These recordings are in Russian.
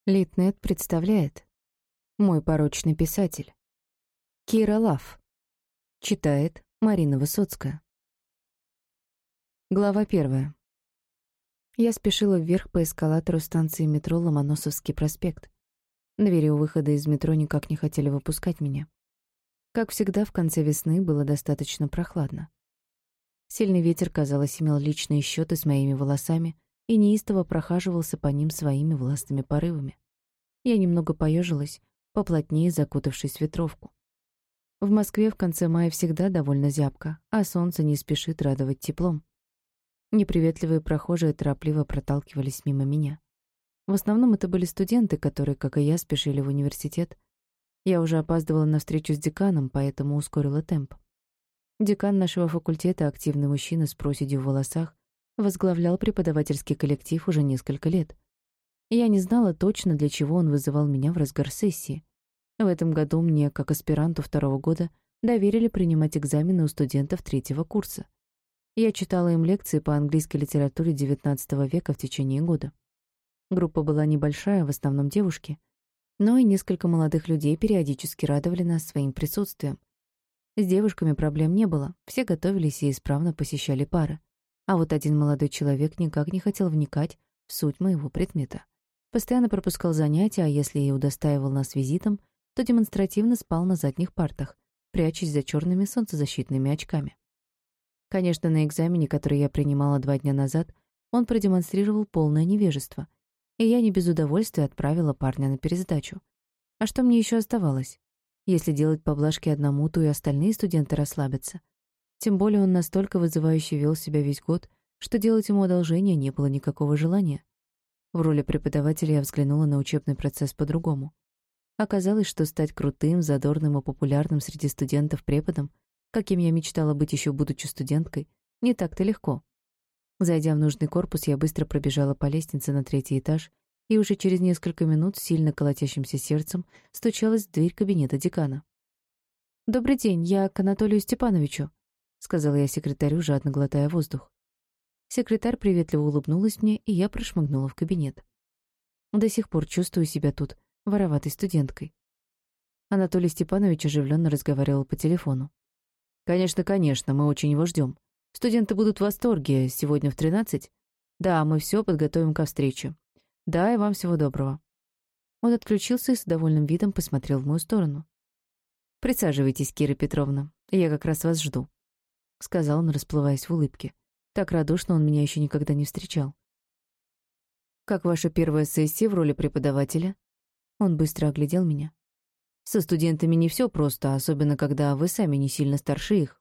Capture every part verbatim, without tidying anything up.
Литнет представляет «Мой порочный писатель». Кира Лав. Читает Марина Высоцкая. Глава первая. Я спешила вверх по эскалатору станции метро Ломоносовский проспект. Двери у выхода из метро никак не хотели выпускать меня. Как всегда, в конце весны было достаточно прохладно. Сильный ветер, казалось, имел личные счеты с моими волосами и неистово прохаживался по ним своими властными порывами. Я немного поежилась, поплотнее закутавшись в ветровку. В Москве в конце мая всегда довольно зябко, а солнце не спешит радовать теплом. Неприветливые прохожие торопливо проталкивались мимо меня. В основном это были студенты, которые, как и я, спешили в университет. Я уже опаздывала на встречу с деканом, поэтому ускорила темп. Декан нашего факультета, активный мужчина с проседью в волосах, возглавлял преподавательский коллектив уже несколько лет. Я не знала точно, для чего он вызывал меня в разгар сессии. В этом году мне, как аспиранту второго года, доверили принимать экзамены у студентов третьего курса. Я читала им лекции по английской литературе девятнадцатого века в течение года. Группа была небольшая, в основном девушки, но и несколько молодых людей периодически радовали нас своим присутствием. С девушками проблем не было, все готовились и исправно посещали пары. А вот один молодой человек никак не хотел вникать в суть моего предмета. Постоянно пропускал занятия, а если и удостаивал нас визитом, то демонстративно спал на задних партах, прячась за черными солнцезащитными очками. Конечно, на экзамене, который я принимала два дня назад, он продемонстрировал полное невежество, и я не без удовольствия отправила парня на пересдачу. А что мне еще оставалось? Если делать поблажки одному, то и остальные студенты расслабятся. Тем более он настолько вызывающе вел себя весь год, что делать ему одолжение не было никакого желания. В роли преподавателя я взглянула на учебный процесс по-другому. Оказалось, что стать крутым, задорным и популярным среди студентов преподом, каким я мечтала быть еще будучи студенткой, не так-то легко. Зайдя в нужный корпус, я быстро пробежала по лестнице на третий этаж и уже через несколько минут с сильно колотящимся сердцем стучалась в дверь кабинета декана. «Добрый день, я к Анатолию Степановичу», — сказала я секретарю, жадно глотая воздух. Секретарь приветливо улыбнулась мне, и я прошмыгнула в кабинет. До сих пор чувствую себя тут вороватой студенткой. Анатолий Степанович оживленно разговаривал по телефону. «Конечно, конечно, мы очень его ждем. Студенты будут в восторге. Сегодня в тринадцать? Да, мы все подготовим ко встрече. Да, и вам всего доброго». Он отключился и с довольным видом посмотрел в мою сторону. «Присаживайтесь, Кира Петровна, я как раз вас жду», — сказал он, расплываясь в улыбке. Так радушно он меня еще никогда не встречал. «Как ваша первая сессия в роли преподавателя?» Он быстро оглядел меня. «Со студентами не все просто, особенно когда вы сами не сильно старше их».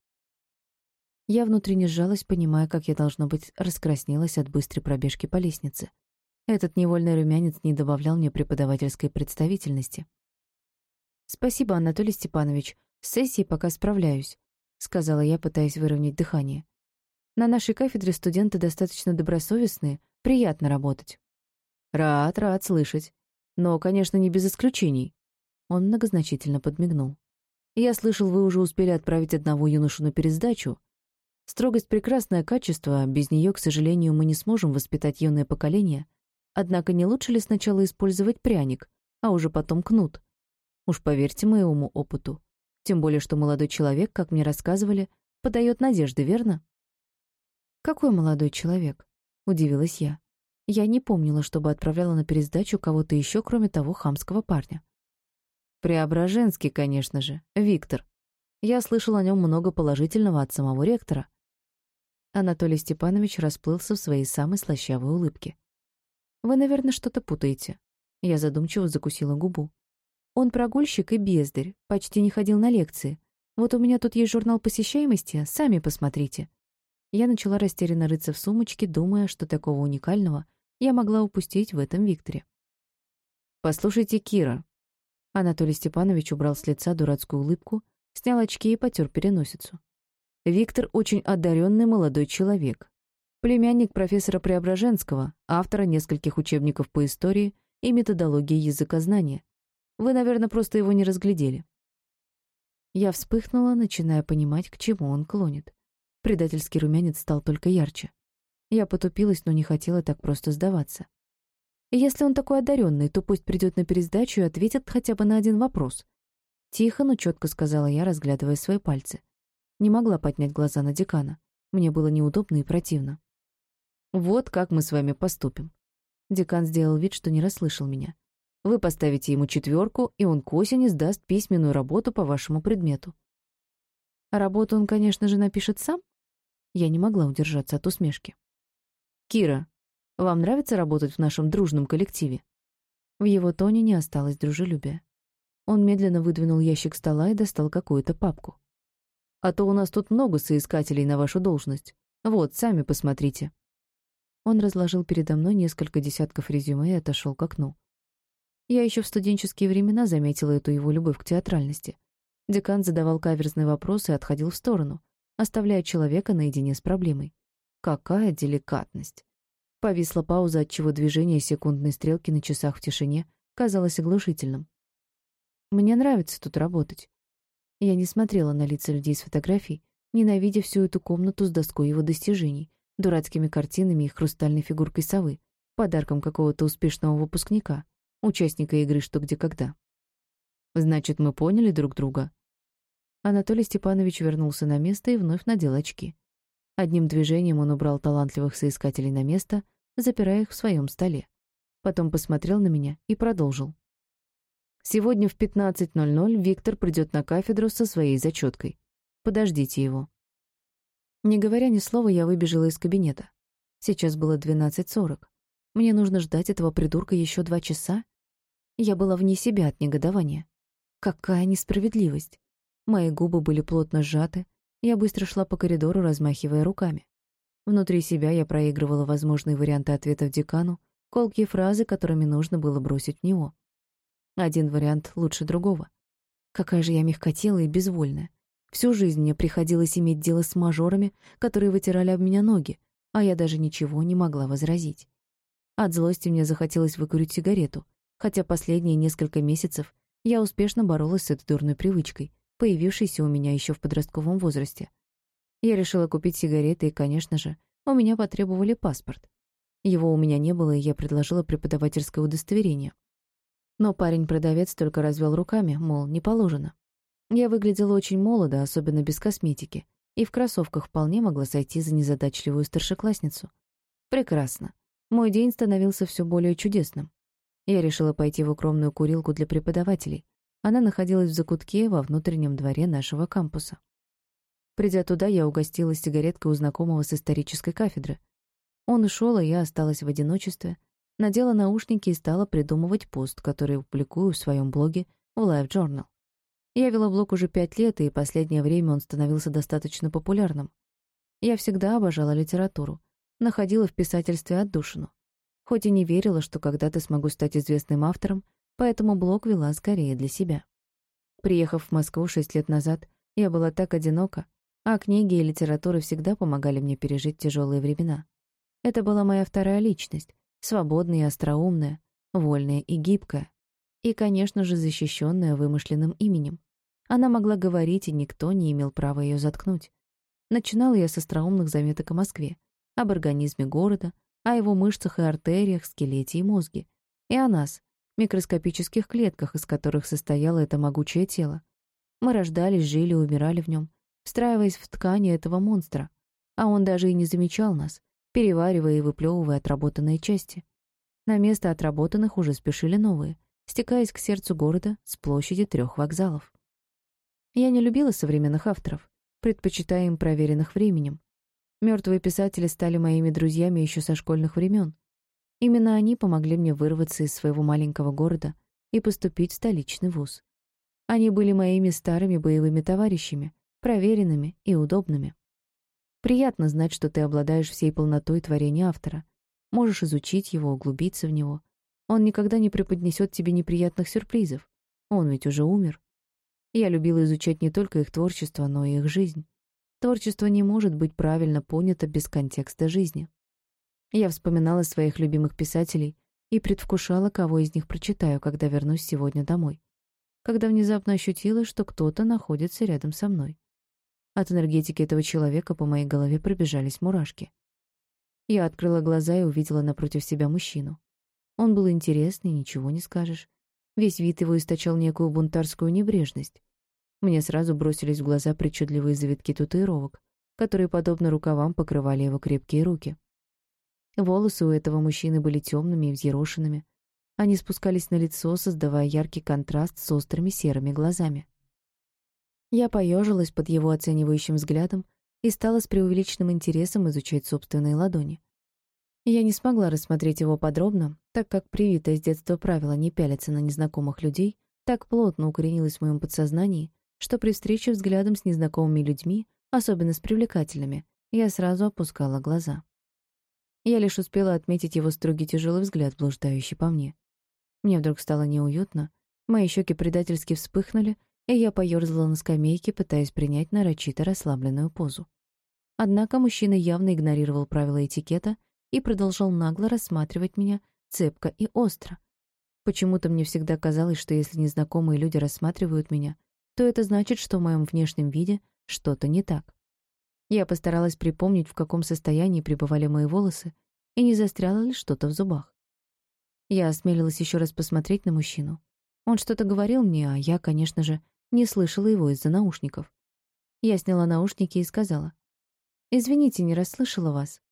Я внутренне сжалась, понимая, как я, должно быть, раскраснелась от быстрой пробежки по лестнице. Этот невольный румянец не добавлял мне преподавательской представительности. «Спасибо, Анатолий Степанович. С сессией пока справляюсь», — сказала я, пытаясь выровнять дыхание. «На нашей кафедре студенты достаточно добросовестные, приятно работать». «Рад, рад слышать. Но, конечно, не без исключений». Он многозначительно подмигнул. «Я слышал, вы уже успели отправить одного юношу на пересдачу. Строгость — прекрасное качество, без нее, к сожалению, мы не сможем воспитать юное поколение. Однако не лучше ли сначала использовать пряник, а уже потом кнут? Уж поверьте моему опыту. Тем более, что молодой человек, как мне рассказывали, подает надежды, верно?» «Какой молодой человек?» — удивилась я. Я не помнила, чтобы отправляла на пересдачу кого-то еще, кроме того хамского парня. «Преображенский, конечно же, Виктор. Я слышал о нем много положительного от самого ректора». Анатолий Степанович расплылся в своей самой слащавой улыбке. «Вы, наверное, что-то путаете». Я задумчиво закусила губу. «Он прогульщик и бездарь, почти не ходил на лекции. Вот у меня тут есть журнал посещаемости, сами посмотрите». Я начала растерянно рыться в сумочке, думая, что такого уникального я могла упустить в этом Викторе. «Послушайте, Кира». Анатолий Степанович убрал с лица дурацкую улыбку, снял очки и потер переносицу. «Виктор очень одаренный молодой человек. Племянник профессора Преображенского, автора нескольких учебников по истории и методологии языкознания. Вы, наверное, просто его не разглядели». Я вспыхнула, начиная понимать, к чему он клонит. Предательский румянец стал только ярче. Я потупилась, но не хотела так просто сдаваться. И если он такой одаренный, то пусть придет на пересдачу и ответит хотя бы на один вопрос. Тихо, но четко сказала я, разглядывая свои пальцы. Не могла поднять глаза на декана. Мне было неудобно и противно. «Вот как мы с вами поступим». Декан сделал вид, что не расслышал меня. «Вы поставите ему четверку, и он к осени сдаст письменную работу по вашему предмету». А работу он, конечно же, напишет сам? Я не могла удержаться от усмешки. «Кира, вам нравится работать в нашем дружном коллективе?» В его тоне не осталось дружелюбия. Он медленно выдвинул ящик стола и достал какую-то папку. «А то у нас тут много соискателей на вашу должность. Вот, сами посмотрите». Он разложил передо мной несколько десятков резюме и отошел к окну. Я еще в студенческие времена заметила эту его любовь к театральности. Декан задавал каверзные вопросы и отходил в сторону, оставляя человека наедине с проблемой. Какая деликатность! Повисла пауза, отчего движение секундной стрелки на часах в тишине казалось оглушительным. «Мне нравится тут работать». Я не смотрела на лица людей с фотографий, ненавидя всю эту комнату с доской его достижений, дурацкими картинами и хрустальной фигуркой совы, подарком какого-то успешного выпускника, участника игры «Что, где, когда». «Значит, мы поняли друг друга?» Анатолий Степанович вернулся на место и вновь надел очки. Одним движением он убрал талантливых соискателей на место, запирая их в своем столе. Потом посмотрел на меня и продолжил. «Сегодня в пятнадцать ноль ноль Виктор придет на кафедру со своей зачеткой. Подождите его». Не говоря ни слова, я выбежала из кабинета. Сейчас было двенадцать сорок. Мне нужно ждать этого придурка еще два часа? Я была вне себя от негодования. Какая несправедливость! Мои губы были плотно сжаты, я быстро шла по коридору, размахивая руками. Внутри себя я проигрывала возможные варианты ответов декану, колкие фразы, которыми нужно было бросить в него. Один вариант лучше другого. Какая же я мягкотелая и безвольная. Всю жизнь мне приходилось иметь дело с мажорами, которые вытирали об меня ноги, а я даже ничего не могла возразить. От злости мне захотелось выкурить сигарету, хотя последние несколько месяцев я успешно боролась с этой дурной привычкой, появившейся у меня еще в подростковом возрасте. Я решила купить сигареты, и, конечно же, у меня потребовали паспорт. Его у меня не было, и я предложила преподавательское удостоверение. Но парень-продавец только развел руками, мол, не положено. Я выглядела очень молодо, особенно без косметики, и в кроссовках вполне могла сойти за незадачливую старшеклассницу. Прекрасно. Мой день становился все более чудесным. Я решила пойти в укромную курилку для преподавателей. Она находилась в закутке во внутреннем дворе нашего кампуса. Придя туда, я угостилась сигареткой у знакомого с исторической кафедры. Он ушел, а я осталась в одиночестве, надела наушники и стала придумывать пост, который публикую в своем блоге в Life Journal. Я вела блог уже пять лет, и последнее время он становился достаточно популярным. Я всегда обожала литературу, находила в писательстве отдушину. Хоть и не верила, что когда-то смогу стать известным автором, поэтому блог вела скорее для себя. Приехав в Москву шесть лет назад, я была так одинока, а книги и литература всегда помогали мне пережить тяжелые времена. Это была моя вторая личность, свободная и остроумная, вольная и гибкая. И, конечно же, защищенная вымышленным именем. Она могла говорить, и никто не имел права ее заткнуть. Начинала я с остроумных заметок о Москве, об организме города, о его мышцах и артериях, скелете и мозге, и о нас, микроскопических клетках, из которых состояло это могучее тело. Мы рождались, жили и умирали в нем, встраиваясь в ткани этого монстра, а он даже и не замечал нас, переваривая и выплевывая отработанные части. На место отработанных уже спешили новые, стекаясь к сердцу города с площади трех вокзалов. Я не любила современных авторов, предпочитая им проверенных временем. Мертвые писатели стали моими друзьями еще со школьных времен. Именно они помогли мне вырваться из своего маленького города и поступить в столичный вуз. Они были моими старыми боевыми товарищами, проверенными и удобными. Приятно знать, что ты обладаешь всей полнотой творения автора, можешь изучить его, углубиться в него. Он никогда не преподнесет тебе неприятных сюрпризов. Он ведь уже умер. Я любила изучать не только их творчество, но и их жизнь. Творчество не может быть правильно понято без контекста жизни. Я вспоминала своих любимых писателей и предвкушала, кого из них прочитаю, когда вернусь сегодня домой. Когда внезапно ощутила, что кто-то находится рядом со мной. От энергетики этого человека по моей голове пробежались мурашки. Я открыла глаза и увидела напротив себя мужчину. Он был интересный, ничего не скажешь. Весь вид его источал некую бунтарскую небрежность. Мне сразу бросились в глаза причудливые завитки татуировок, которые, подобно рукавам, покрывали его крепкие руки. Волосы у этого мужчины были темными и взъерошенными. Они спускались на лицо, создавая яркий контраст с острыми серыми глазами. Я поежилась под его оценивающим взглядом и стала с преувеличенным интересом изучать собственные ладони. Я не смогла рассмотреть его подробно, так как привитое с детства правило не пялиться на незнакомых людей так плотно укоренилось в моем подсознании, что при встрече взглядом с незнакомыми людьми, особенно с привлекательными, я сразу опускала глаза. Я лишь успела отметить его строгий тяжелый взгляд, блуждающий по мне. Мне вдруг стало неуютно, мои щеки предательски вспыхнули, и я поёрзала на скамейке, пытаясь принять нарочито расслабленную позу. Однако мужчина явно игнорировал правила этикета и продолжал нагло рассматривать меня цепко и остро. Почему-то мне всегда казалось, что если незнакомые люди рассматривают меня, то это значит, что в моем внешнем виде что-то не так. Я постаралась припомнить, в каком состоянии пребывали мои волосы, и не застряло ли что-то в зубах. Я осмелилась еще раз посмотреть на мужчину. Он что-то говорил мне, а я, конечно же, не слышала его из-за наушников. Я сняла наушники и сказала: «Извините, не расслышала вас».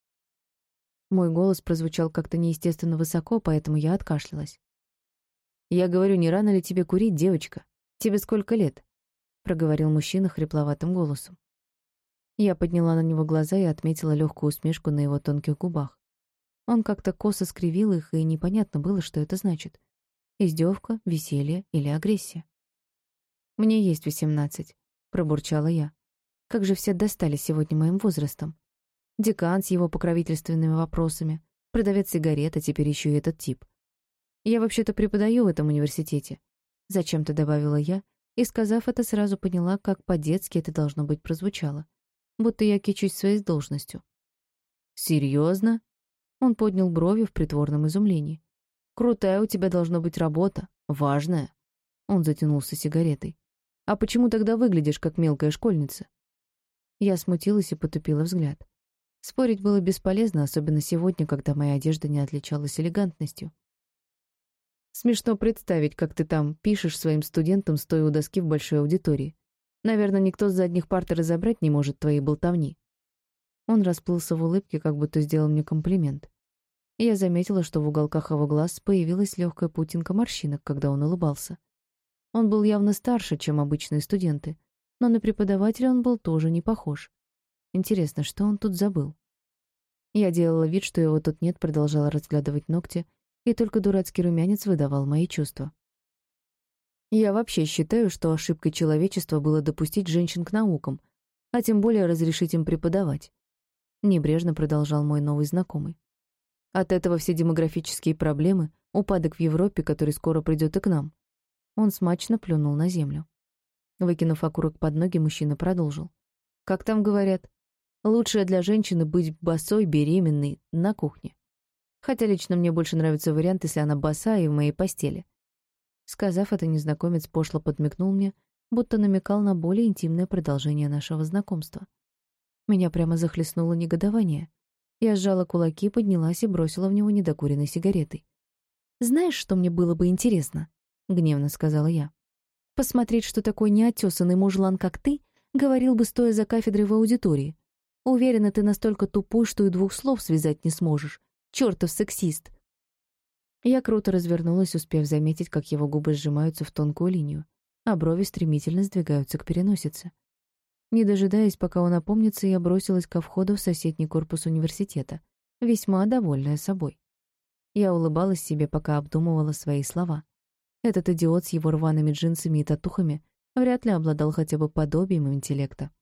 Мой голос прозвучал как-то неестественно высоко, поэтому я откашлялась. «Я говорю, не рано ли тебе курить, девочка? Тебе сколько лет?» — проговорил мужчина хрипловатым голосом. Я подняла на него глаза и отметила легкую усмешку на его тонких губах. Он как-то косо скривил их, и непонятно было, что это значит. Издевка, веселье или агрессия. «Мне есть восемнадцать», — пробурчала я. «Как же все достали сегодня моим возрастом. Декан с его покровительственными вопросами, продавец сигарет, а теперь еще и этот тип. Я вообще-то преподаю в этом университете», — зачем-то добавила я, и, сказав это, сразу поняла, как по-детски это должно быть прозвучало. Будто я кичусь своей должностью. «Серьезно?» Он поднял брови в притворном изумлении. «Крутая у тебя должна быть работа. Важная». Он затянулся сигаретой. «А почему тогда выглядишь, как мелкая школьница?» Я смутилась и потупила взгляд. Спорить было бесполезно, особенно сегодня, когда моя одежда не отличалась элегантностью. «Смешно представить, как ты там пишешь своим студентам, стоя у доски в большой аудитории. Наверное, никто с задних парт разобрать не может твоей болтовни». Он расплылся в улыбке, как будто сделал мне комплимент. Я заметила, что в уголках его глаз появилась легкая паутинка морщинок, когда он улыбался. Он был явно старше, чем обычные студенты, но на преподавателя он был тоже не похож. Интересно, что он тут забыл? Я делала вид, что его тут нет, продолжала разглядывать ногти, и только дурацкий румянец выдавал мои чувства. Я вообще считаю, что ошибкой человечества было допустить женщин к наукам, а тем более разрешить им преподавать. Небрежно продолжал мой новый знакомый. От этого все демографические проблемы, упадок в Европе, который скоро придет и к нам. Он смачно плюнул на землю. Выкинув окурок под ноги, мужчина продолжил. Как там говорят, лучшее для женщины быть босой, беременной, на кухне. Хотя лично мне больше нравится вариант, если она босая и в моей постели. Сказав это, незнакомец пошло подмигнул мне, будто намекал на более интимное продолжение нашего знакомства. Меня прямо захлестнуло негодование. Я сжала кулаки, поднялась и бросила в него недокуренной сигаретой. «Знаешь, что мне было бы интересно?» — гневно сказала я. «Посмотреть, что такой неотесанный мужлан, как ты, говорил бы, стоя за кафедрой в аудитории. Уверена, ты настолько тупой, что и двух слов связать не сможешь. Чёртов сексист!» Я круто развернулась, успев заметить, как его губы сжимаются в тонкую линию, а брови стремительно сдвигаются к переносице. Не дожидаясь, пока он опомнится, я бросилась ко входу в соседний корпус университета, весьма довольная собой. Я улыбалась себе, пока обдумывала свои слова. Этот идиот с его рваными джинсами и татухами вряд ли обладал хотя бы подобием интеллекта.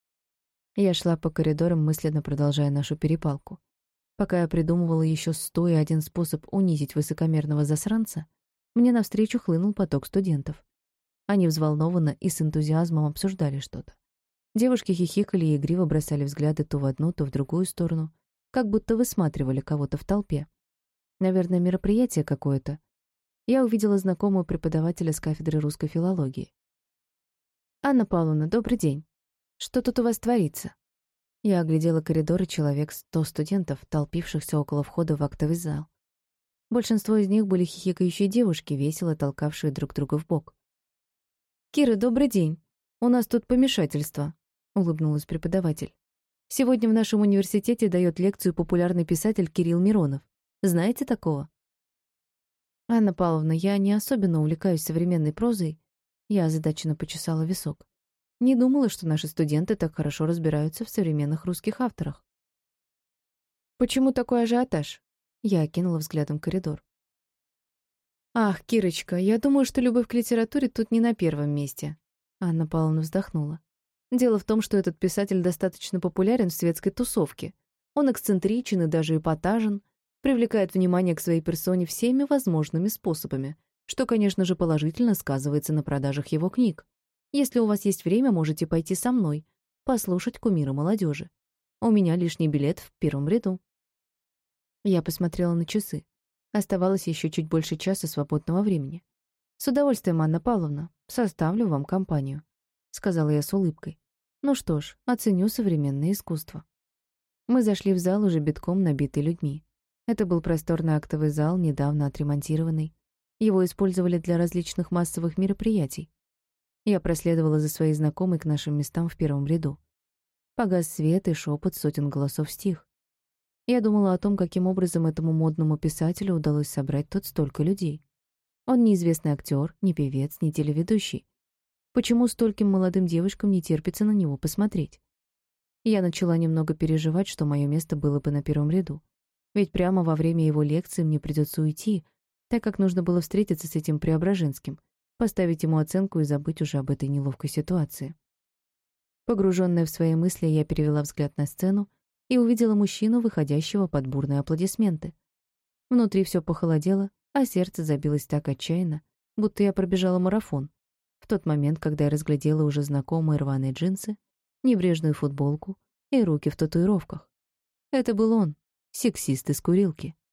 Я шла по коридорам, мысленно продолжая нашу перепалку. Пока я придумывала еще сто и один способ унизить высокомерного засранца, мне навстречу хлынул поток студентов. Они взволнованно и с энтузиазмом обсуждали что-то. Девушки хихикали и игриво бросали взгляды то в одну, то в другую сторону, как будто высматривали кого-то в толпе. Наверное, мероприятие какое-то. Я увидела знакомого преподавателя с кафедры русской филологии. «Анна Павловна, добрый день. Что тут у вас творится?» Я оглядела коридор и человек сто студентов, толпившихся около входа в актовый зал. Большинство из них были хихикающие девушки, весело толкавшие друг друга в бок. «Кира, добрый день. У нас тут помешательство», — улыбнулась преподаватель. «Сегодня в нашем университете дает лекцию популярный писатель Кирилл Миронов. Знаете такого?» «Анна Павловна, я не особенно увлекаюсь современной прозой». Я озадаченно почесала висок. Не думала, что наши студенты так хорошо разбираются в современных русских авторах. «Почему такой ажиотаж?» Я окинула взглядом коридор. «Ах, Кирочка, я думаю, что любовь к литературе тут не на первом месте». Анна Павловна вздохнула. «Дело в том, что этот писатель достаточно популярен в светской тусовке. Он эксцентричен и даже эпатажен, привлекает внимание к своей персоне всеми возможными способами, что, конечно же, положительно сказывается на продажах его книг. Если у вас есть время, можете пойти со мной, послушать кумира молодежи. У меня лишний билет в первом ряду». Я посмотрела на часы. Оставалось еще чуть больше часа свободного времени. «С удовольствием, Анна Павловна, составлю вам компанию», — сказала я с улыбкой. «Ну что ж, оценю современное искусство». Мы зашли в зал, уже битком набитый людьми. Это был просторный актовый зал, недавно отремонтированный. Его использовали для различных массовых мероприятий. Я проследовала за своей знакомой к нашим местам в первом ряду. Погас свет, и шепот сотен голосов стих. Я думала о том, каким образом этому модному писателю удалось собрать тут столько людей. Он не известный актер, не певец, не телеведущий. Почему стольким молодым девушкам не терпится на него посмотреть? Я начала немного переживать, что мое место было бы на первом ряду. Ведь прямо во время его лекции мне придется уйти, так как нужно было встретиться с этим Преображенским, поставить ему оценку и забыть уже об этой неловкой ситуации. Погруженная в свои мысли, я перевела взгляд на сцену и увидела мужчину, выходящего под бурные аплодисменты. Внутри все похолодело, а сердце забилось так отчаянно, будто я пробежала марафон, в тот момент, когда я разглядела уже знакомые рваные джинсы, небрежную футболку и руки в татуировках. Это был он, сексист из курилки.